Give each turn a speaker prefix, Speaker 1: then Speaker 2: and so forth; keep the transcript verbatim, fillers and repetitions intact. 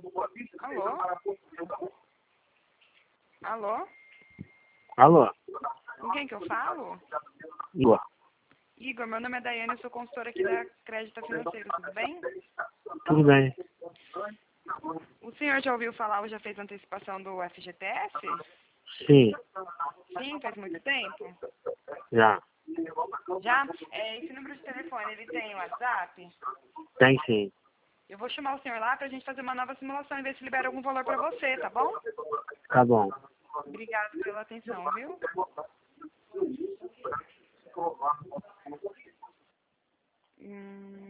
Speaker 1: Alô? Alô?
Speaker 2: Alô?
Speaker 1: Com quem que eu falo?
Speaker 2: Igor.
Speaker 1: Igor, meu nome é Daiane, eu sou consultora aqui da Crédito Financeiro, tudo bem?
Speaker 2: Tudo bem?
Speaker 1: O senhor já ouviu falar ou já fez antecipação do F G T S?
Speaker 2: Sim,
Speaker 1: Sim, faz muito tempo?
Speaker 2: já.
Speaker 1: Já? É, esse número de telefone, ele tem WhatsApp?
Speaker 2: Tem sim.
Speaker 1: Eu vou chamar o senhor lá pra gente fazer uma nova simulação e ver se libera algum valor pra você, tá bom?
Speaker 2: Tá bom.
Speaker 1: Obrigada pela atenção, viu? Hum...